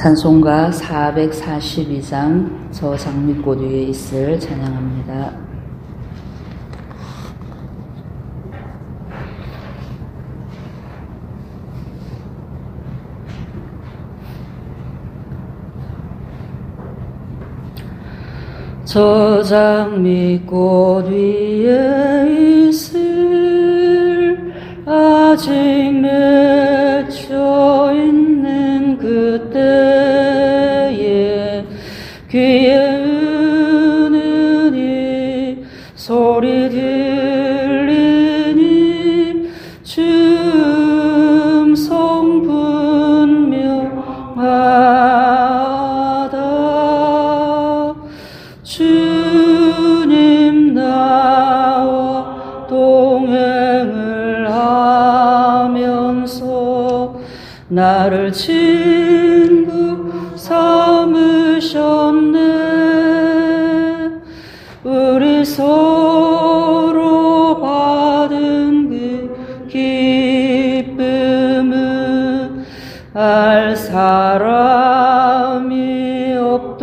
찬송가 442장 저 장미꽃 위에 있을 찬양합니다. 저 장미꽃 위에 있을 아직 맺혀 있는 그때에 귀에 은은히 소리 들리니 춤성 분명하다. 주님 나와 동행을 하면서 나를 친구 삼으셨네. 우리 서로 받은 그 기쁨은 알 사람이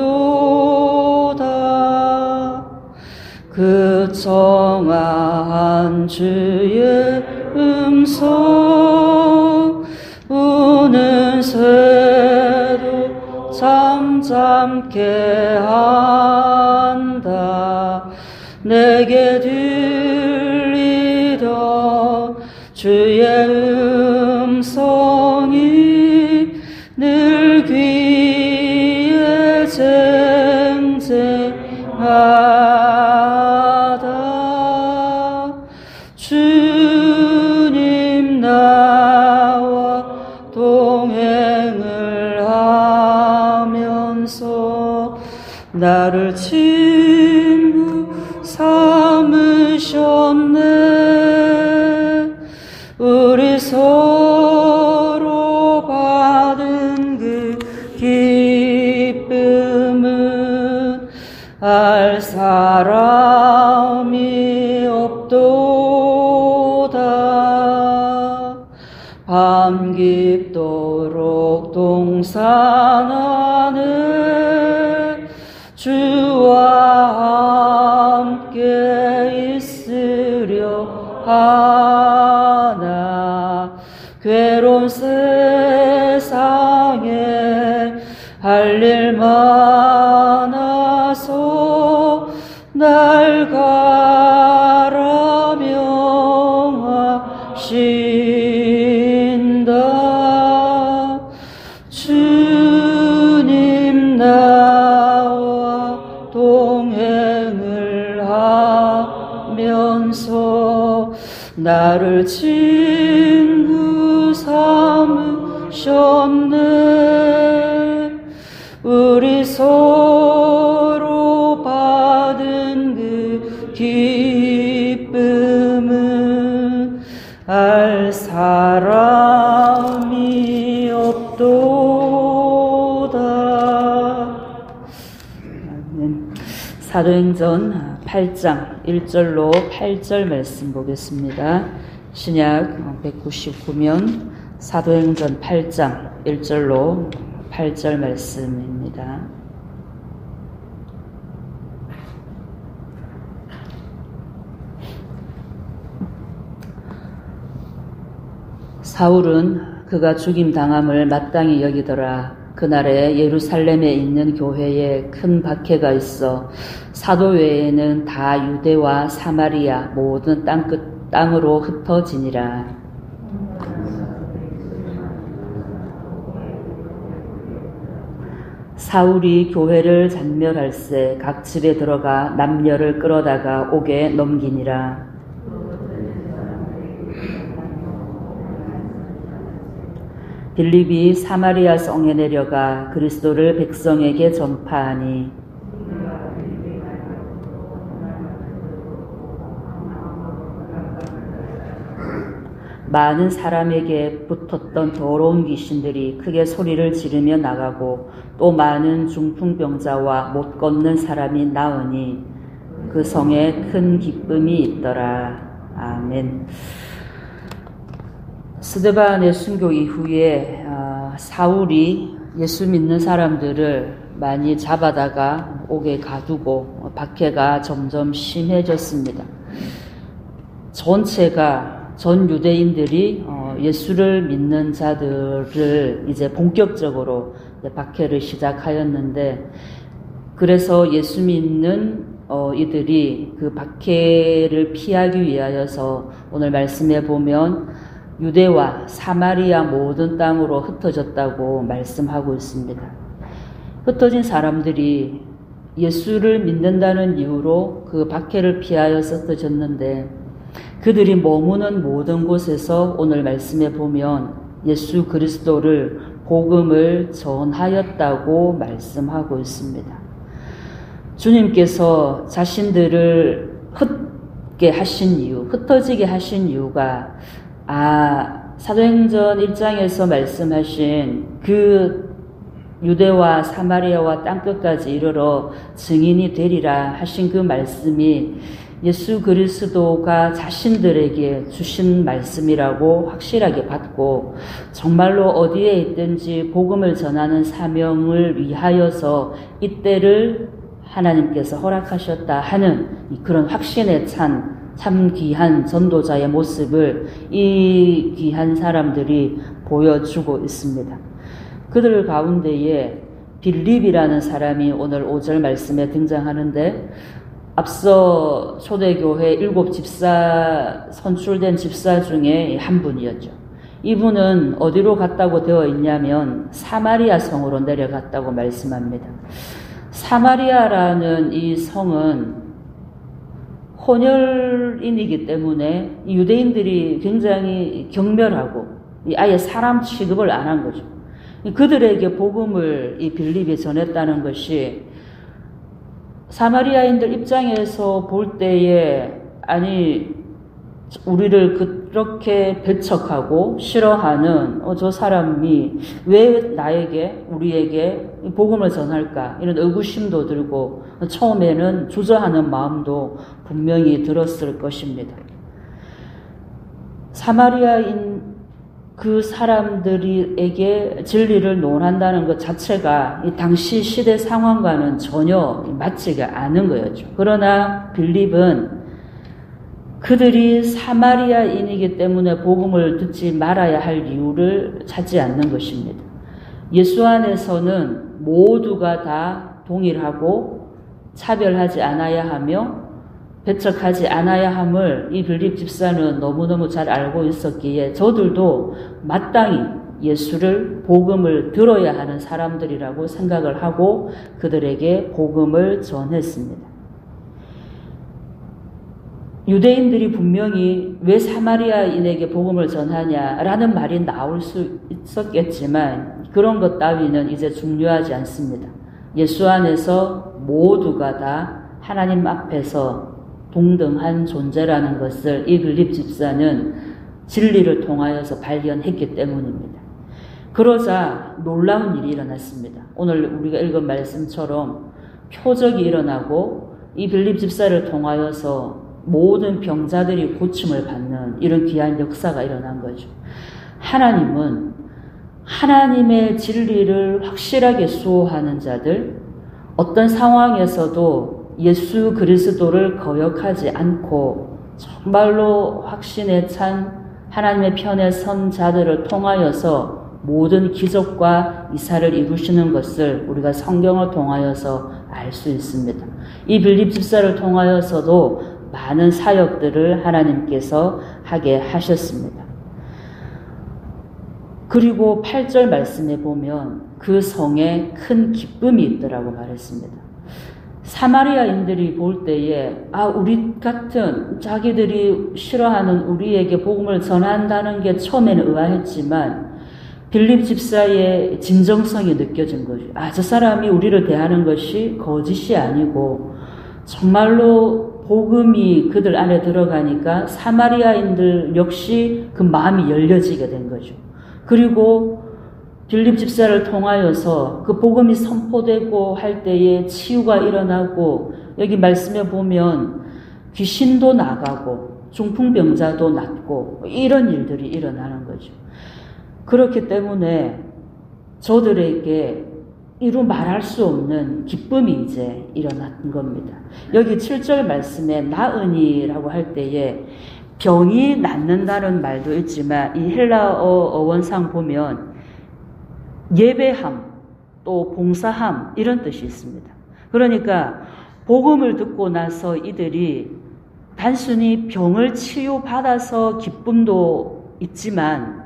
없도다. 그 청아한 주의 음성 우는 새도 잠잠케 한다. 내게 들리던 주의 음성이 늘 귀에 쟁쟁하다. 주님 나와 동행을 하면서 나를 친구 삼으셨네. 우리 서로 받은 그 기쁨은 알 사람이 없도다. 밤 깊도록 동산하네. 주와 함께 있으려 하나. 괴로운 세상에 할 일 많아서 날 가라 명하신다. 주님 나와 동행을 하면서 나를 친구 삼으셨네. 우리 서로 받은 그 기쁨은 알 사람이 없도다. 사도행전 8장 1절로 8절 말씀 보겠습니다. 신약 199면 사도행전 8장 1절로 8절 말씀입니다. 사울은 그가 죽임당함을 마땅히 여기더라. 그날에 예루살렘에 있는 교회에 큰 박해가 있어 사도 외에는 다 유대와 사마리아 모든 땅으로 흩어지니라. 사울이 교회를 잔멸할세 각 집에 들어가 남녀를 끌어다가 옥에 넘기니라. 빌립이 사마리아 성에 내려가 그리스도를 백성에게 전파하니 많은 사람에게 붙었던 더러운 귀신들이 크게 소리를 지르며 나가고 또 많은 중풍병자와 못 걷는 사람이 나으니 그 성에 큰 기쁨이 있더라. 아멘. 스데반의 순교 이후에 사울이 예수 믿는 사람들을 많이 잡아다가 옥에 가두고 박해가 점점 심해졌습니다. 전 유대인들이 예수를 믿는 자들을 이제 본격적으로 박해를 시작하였는데, 그래서 예수 믿는 이들이 그 박해를 피하기 위하여서 오늘 말씀에 보면 유대와 사마리아 모든 땅으로 흩어졌다고 말씀하고 있습니다. 흩어진 사람들이 예수를 믿는다는 이유로 그 박해를 피하여서 흩어졌는데, 그들이 머무는 모든 곳에서 오늘 말씀에 보면 예수 그리스도를 복음을 전하였다고 말씀하고 있습니다. 주님께서 자신들을 흩어지게 하신 이유가 사도행전 1장에서 말씀하신 그 유대와 사마리아와 땅끝까지 이르러 증인이 되리라 하신 그 말씀이 예수 그리스도가 자신들에게 주신 말씀이라고 확실하게 받고, 정말로 어디에 있든지 복음을 전하는 사명을 위하여서 이때를 하나님께서 허락하셨다 하는 그런 확신에 참 귀한 전도자의 모습을 이 귀한 사람들이 보여주고 있습니다. 그들 가운데에 빌립이라는 사람이 오늘 5절 말씀에 등장하는데, 앞서 초대교회 7 선출된 집사 중에 한 분이었죠. 이분은 어디로 갔다고 되어 있냐면 사마리아 성으로 내려갔다고 말씀합니다. 사마리아라는 이 성은 혼혈인이기 때문에 유대인들이 굉장히 경멸하고 아예 사람 취급을 안 한 거죠. 그들에게 복음을 이 빌립이 전했다는 것이 사마리아인들 입장에서 볼 때에 우리를 그렇게 배척하고 싫어하는 저 사람이 왜 우리에게 복음을 전할까, 이런 의구심도 들고 처음에는 주저하는 마음도 분명히 들었을 것입니다. 사마리아인 그 사람들에게 진리를 논한다는 것 자체가 이 당시 시대 상황과는 전혀 맞지가 않은 거였죠. 그러나 빌립은 그들이 사마리아인이기 때문에 복음을 듣지 말아야 할 이유를 찾지 않는 것입니다. 예수 안에서는 모두가 다 동일하고 차별하지 않아야 하며 배척하지 않아야 함을 이 빌립 집사는 너무너무 잘 알고 있었기에 저들도 마땅히 예수를 복음을 들어야 하는 사람들이라고 생각을 하고 그들에게 복음을 전했습니다. 유대인들이 분명히 왜 사마리아인에게 복음을 전하냐라는 말이 나올 수 있었겠지만 그런 것 따위는 이제 중요하지 않습니다. 예수 안에서 모두가 다 하나님 앞에서 동등한 존재라는 것을 이 빌립 집사는 진리를 통하여서 발견했기 때문입니다. 그러자 놀라운 일이 일어났습니다. 오늘 우리가 읽은 말씀처럼 표적이 일어나고 이 빌립 집사를 통하여서 모든 병자들이 고침을 받는 이런 귀한 역사가 일어난 거죠. 하나님은 하나님의 진리를 확실하게 수호하는 자들, 어떤 상황에서도 예수 그리스도를 거역하지 않고 정말로 확신에 찬 하나님의 편에 선 자들을 통하여서 모든 기적과 이사를 이루시는 것을 우리가 성경을 통하여서 알 수 있습니다. 이 빌립 집사를 통하여서도 많은 사역들을 하나님께서 하게 하셨습니다. 그리고 8절 말씀에 보면 그 성에 큰 기쁨이 있더라고 말했습니다. 사마리아인들이 볼 때에 우리 같은 자기들이 싫어하는 우리에게 복음을 전한다는 게 처음에는 의아했지만 빌립 집사의 진정성이 느껴진 거죠. 저 사람이 우리를 대하는 것이 거짓이 아니고 정말로 복음이 그들 안에 들어가니까 사마리아인들 역시 그 마음이 열려지게 된 거죠. 그리고 빌립 집사를 통하여서 그 복음이 선포되고 할 때에 치유가 일어나고 여기 말씀에 보면 귀신도 나가고 중풍병자도 낫고 이런 일들이 일어나는 거죠. 그렇기 때문에 저들에게 이루 말할 수 없는 기쁨이 이제 일어난 겁니다. 여기 7절 말씀에 나으니라고 할 때에 병이 낫는다는 말도 있지만 이 헬라어 어원상 보면 예배함 또 봉사함 이런 뜻이 있습니다. 그러니까 복음을 듣고 나서 이들이 단순히 병을 치유받아서 기쁨도 있지만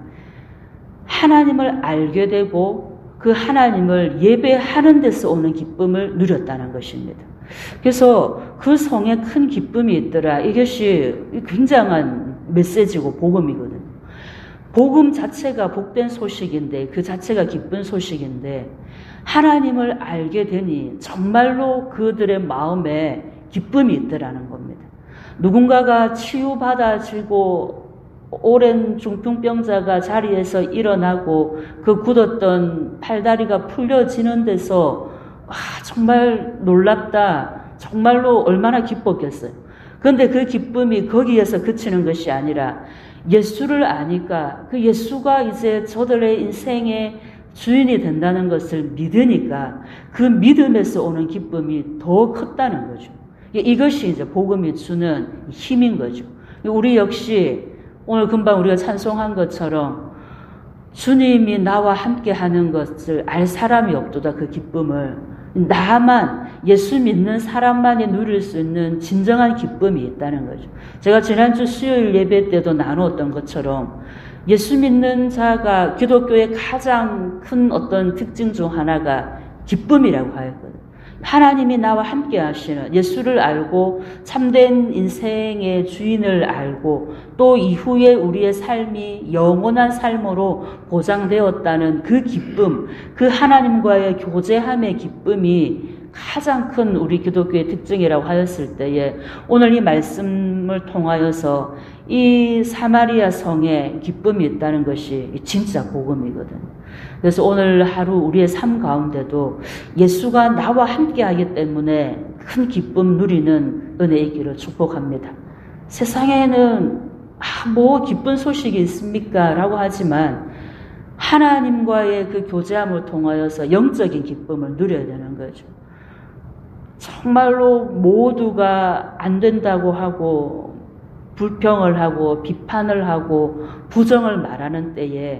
하나님을 알게 되고 그 하나님을 예배하는 데서 오는 기쁨을 누렸다는 것입니다. 그래서 그 성에 큰 기쁨이 있더라. 이것이 굉장한 메시지고 복음이거든요. 복음 자체가 복된 소식인데 그 자체가 기쁜 소식인데 하나님을 알게 되니 정말로 그들의 마음에 기쁨이 있더라는 겁니다. 누군가가 치유받아지고 오랜 중풍병자가 자리에서 일어나고 그 굳었던 팔다리가 풀려지는 데서 정말 놀랍다. 정말로 얼마나 기뻤겠어요. 그런데 그 기쁨이 거기에서 그치는 것이 아니라 예수를 아니까 그 예수가 이제 저들의 인생의 주인이 된다는 것을 믿으니까 그 믿음에서 오는 기쁨이 더 컸다는 거죠. 이것이 이제 복음이 주는 힘인 거죠. 우리 역시 오늘 금방 우리가 찬송한 것처럼 주님이 나와 함께 하는 것을 알 사람이 없도다. 그 기쁨을 나만 예수 믿는 사람만이 누릴 수 있는 진정한 기쁨이 있다는 거죠. 제가 지난주 수요일 예배 때도 나누었던 것처럼 예수 믿는 자가 기독교의 가장 큰 어떤 특징 중 하나가 기쁨이라고 하였거든요. 하나님이 나와 함께 하시는 예수를 알고 참된 인생의 주인을 알고 또 이후에 우리의 삶이 영원한 삶으로 보장되었다는 그 기쁨, 그 하나님과의 교제함의 기쁨이 가장 큰 우리 기독교의 특징이라고 하였을 때에 오늘 이 말씀을 통하여서 이 사마리아 성에 기쁨이 있다는 것이 진짜 복음이거든요. 그래서 오늘 하루 우리의 삶 가운데도 예수가 나와 함께 하기 때문에 큰 기쁨 누리는 은혜 있기를 축복합니다. 세상에는 뭐 기쁜 소식이 있습니까? 라고 하지만 하나님과의 그 교제함을 통하여서 영적인 기쁨을 누려야 되는 거죠. 정말로 모두가 안 된다고 하고 불평을 하고 비판을 하고 부정을 말하는 때에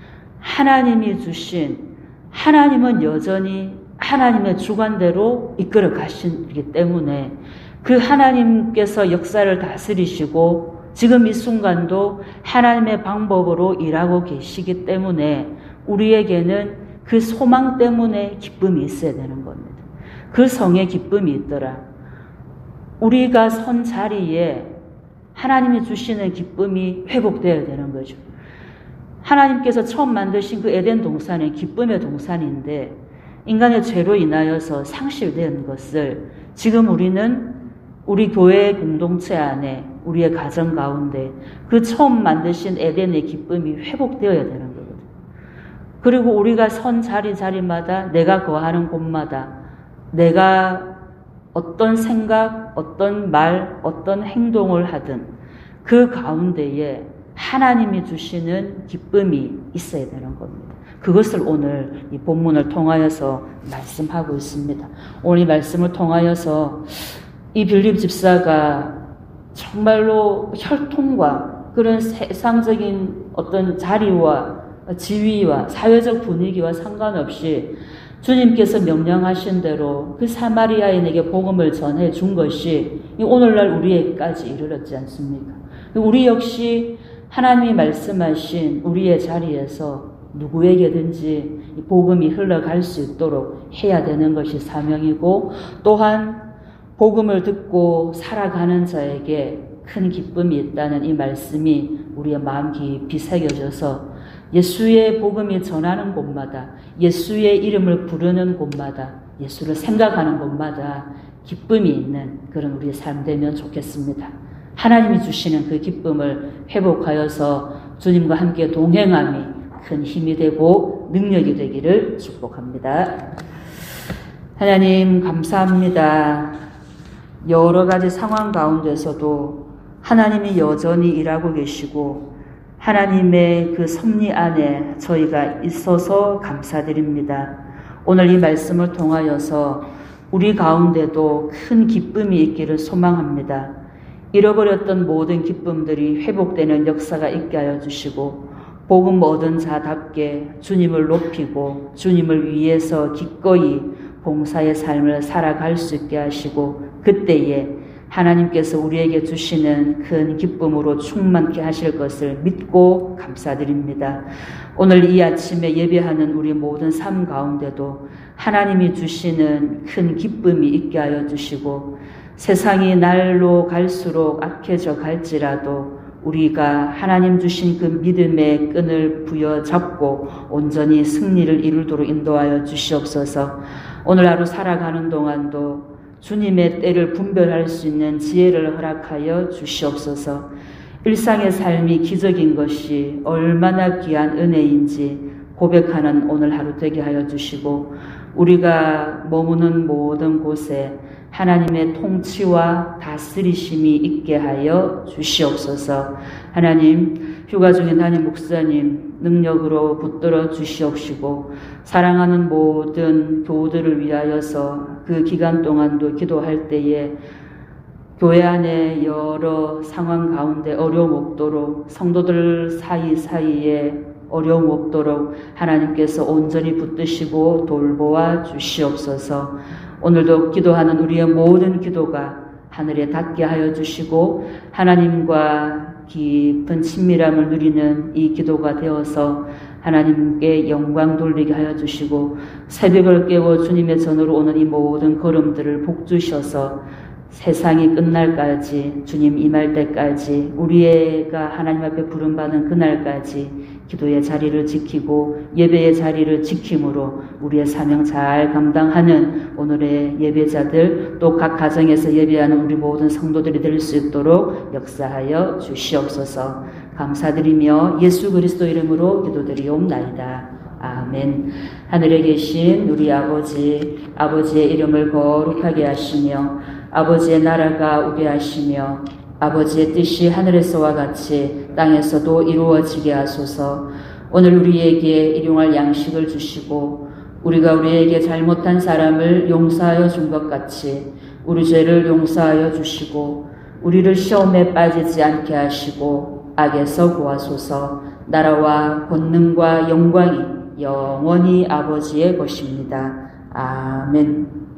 하나님이 주신 하나님은 여전히 하나님의 주관대로 이끌어 가시기 때문에 그 하나님께서 역사를 다스리시고 지금 이 순간도 하나님의 방법으로 일하고 계시기 때문에 우리에게는 그 소망 때문에 기쁨이 있어야 되는 겁니다. 그 성에 기쁨이 있더라. 우리가 선 자리에 하나님이 주시는 기쁨이 회복되어야 되는 거죠. 하나님께서 처음 만드신 그 에덴 동산은 기쁨의 동산인데 인간의 죄로 인하여서 상실된 것을 지금 우리는 우리 교회 공동체 안에 우리의 가정 가운데 그 처음 만드신 에덴의 기쁨이 회복되어야 되는 거거든요. 그리고 우리가 선 자리마다 내가 거하는 곳마다 내가 어떤 생각, 어떤 말, 어떤 행동을 하든 그 가운데에 하나님이 주시는 기쁨이 있어야 되는 겁니다. 그것을 오늘 이 본문을 통하여서 말씀하고 있습니다. 오늘 이 말씀을 통하여서 이 빌립 집사가 정말로 혈통과 그런 세상적인 어떤 자리와 지위와 사회적 분위기와 상관없이 주님께서 명령하신 대로 그 사마리아인에게 복음을 전해 준 것이 오늘날 우리에게까지 이르렀지 않습니까? 우리 역시 하나님이 말씀하신 우리의 자리에서 누구에게든지 복음이 흘러갈 수 있도록 해야 되는 것이 사명이고 또한 복음을 듣고 살아가는 자에게 큰 기쁨이 있다는 이 말씀이 우리의 마음 깊이 새겨져서 예수의 복음이 전하는 곳마다 예수의 이름을 부르는 곳마다 예수를 생각하는 곳마다 기쁨이 있는 그런 우리의 삶 되면 좋겠습니다. 하나님이 주시는 그 기쁨을 회복하여서 주님과 함께 동행함이 큰 힘이 되고 능력이 되기를 축복합니다. 하나님 감사합니다. 여러 가지 상황 가운데서도 하나님이 여전히 일하고 계시고 하나님의 그 섭리 안에 저희가 있어서 감사드립니다. 오늘 이 말씀을 통하여서 우리 가운데도 큰 기쁨이 있기를 소망합니다. 잃어버렸던 모든 기쁨들이 회복되는 역사가 있게 하여 주시고 복음 얻은 자답게 주님을 높이고 주님을 위해서 기꺼이 봉사의 삶을 살아갈 수 있게 하시고 그때에 하나님께서 우리에게 주시는 큰 기쁨으로 충만케 하실 것을 믿고 감사드립니다. 오늘 이 아침에 예배하는 우리 모든 삶 가운데도 하나님이 주시는 큰 기쁨이 있게 하여 주시고 세상이 날로 갈수록 악해져 갈지라도 우리가 하나님 주신 그 믿음의 끈을 부여잡고 온전히 승리를 이루도록 인도하여 주시옵소서. 오늘 하루 살아가는 동안도 주님의 때를 분별할 수 있는 지혜를 허락하여 주시옵소서. 일상의 삶이 기적인 것이 얼마나 귀한 은혜인지 고백하는 오늘 하루 되게 하여 주시고 우리가 머무는 모든 곳에 하나님의 통치와 다스리심이 있게 하여 주시옵소서. 하나님, 휴가 중인 담임 목사님 능력으로 붙들어 주시옵시고 사랑하는 모든 교우들을 위하여서 그 기간 동안도 기도할 때에 교회 안에 여러 상황 가운데 어려움 없도록 성도들 사이사이에 어려움 없도록 하나님께서 온전히 붙드시고 돌보아 주시옵소서. 오늘도 기도하는 우리의 모든 기도가 하늘에 닿게 하여 주시고 하나님과 깊은 친밀함을 누리는 이 기도가 되어서 하나님께 영광 돌리게 하여 주시고 새벽을 깨워 주님의 전으로 오는 이 모든 걸음들을 복주셔서 세상이 끝날까지 주님 임할 때까지 우리가 하나님 앞에 부름받은 그날까지 기도의 자리를 지키고 예배의 자리를 지킴으로 우리의 사명 잘 감당하는 오늘의 예배자들 또 각 가정에서 예배하는 우리 모든 성도들이 될 수 있도록 역사하여 주시옵소서. 감사드리며 예수 그리스도 이름으로 기도드리옵나이다. 아멘. 하늘에 계신 우리 아버지의 이름을 거룩하게 하시며 아버지의 나라가 오게 하시며 아버지의 뜻이 하늘에서와 같이 땅에서도 이루어지게 하소서. 오늘 우리에게 일용할 양식을 주시고 우리가 우리에게 잘못한 사람을 용서하여 준 것 같이 우리 죄를 용서하여 주시고 우리를 시험에 빠지지 않게 하시고 악에서 구하소서. 나라와 권능과 영광이 영원히 아버지의 것입니다. 아멘.